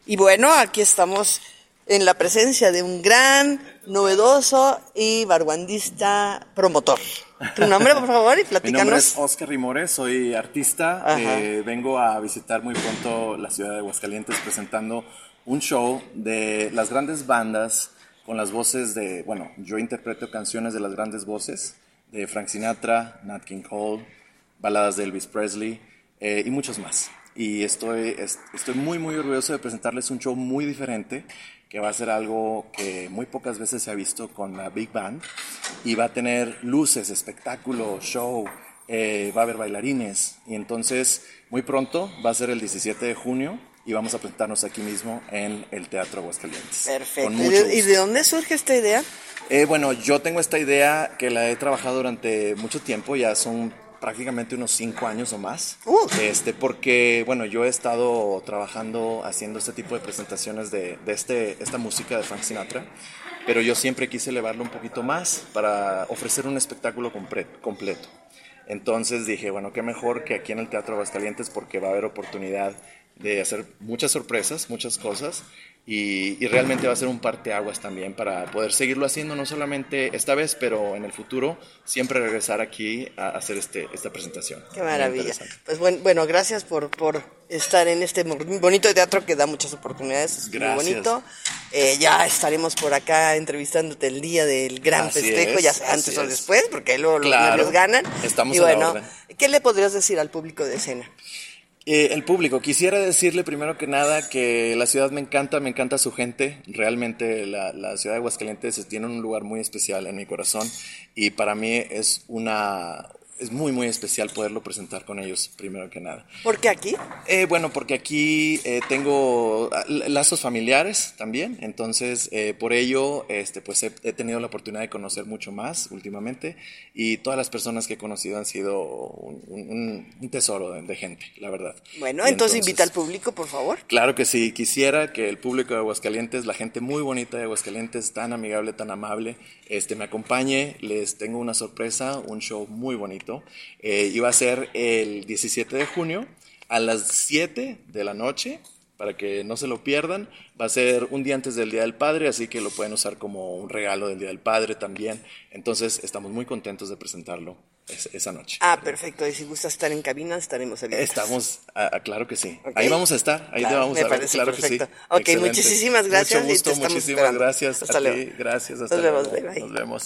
Y bueno, aquí estamos en la presencia de un gran, novedoso y barguandista promotor. Tu nombre, por favor, y platícanos. Mi nombre es Oscar Rimores, soy artista. Vengo a visitar muy pronto la ciudad de Aguascalientes presentando un show de las grandes bandas con las voces de, bueno, yo interpreto canciones de las grandes voces de Frank Sinatra, Nat King Cole, baladas de Elvis Presley y muchos más. Y estoy muy orgulloso de presentarles un show muy diferente, que va a ser algo que muy pocas veces se ha visto con la Big Band, y va a tener luces, espectáculo, show, va a haber bailarines, y entonces muy pronto va a ser el 17 de junio y vamos a presentarnos aquí mismo en el Teatro Aguascalientes. Perfecto. ¿Y de dónde surge esta idea? Bueno, yo tengo esta idea que la he trabajado durante mucho tiempo, ya son prácticamente unos 5 años o más, porque, bueno, yo he estado trabajando haciendo este tipo de presentaciones de esta música de Frank Sinatra, pero yo siempre quise elevarlo un poquito más para ofrecer un espectáculo completo. Entonces dije, bueno, qué mejor que aquí en el Teatro Aguascalientes, porque va a haber oportunidad de hacer muchas sorpresas, muchas cosas, y realmente va a ser un parteaguas también para poder seguirlo haciendo, no solamente esta vez, pero en el futuro, siempre regresar aquí a hacer esta presentación. Qué maravilla. Pues bueno, gracias por estar en este bonito teatro que da muchas oportunidades. Es gracias. Muy bonito. Ya estaremos por acá entrevistándote el día del gran festejo, ya sea antes o después, porque luego los nervios ganan. Estamos y en bueno, la orden. ¿Qué le podrías decir al público de escena? El público, quisiera decirle primero que nada que la ciudad me encanta su gente, realmente la ciudad de Aguascalientes tiene un lugar muy especial en mi corazón y para mí es muy especial poderlo presentar con ellos, primero que nada. ¿Por qué aquí? Bueno, porque aquí tengo lazos familiares también, entonces por ello pues he tenido la oportunidad de conocer mucho más últimamente y todas las personas que he conocido han sido un tesoro de gente, la verdad. Bueno, entonces invita al público, por favor. Claro que sí, quisiera que el público de Aguascalientes, la gente muy bonita de Aguascalientes, tan amigable, tan amable, me acompañe. Les tengo una sorpresa, un show muy bonito. Y va a ser el 17 de junio a las 7 de la noche, para que no se lo pierdan. Va a ser un día antes del Día del Padre, así que lo pueden usar como un regalo del Día del Padre también. Entonces estamos muy contentos de presentarlo esa noche. Perfecto. Y si gustas estar en cabina, estaremos abiertos. Estamos, claro que sí. Okay. Ahí vamos a estar, ahí te vamos a ver, claro perfecto. que sí. Ok, excelente. muchísimas gracias. Mucho gusto, y te estamos muchísimas esperando. gracias hasta a luego. ti, gracias, Nos vemos, luego. bye. Nos vemos.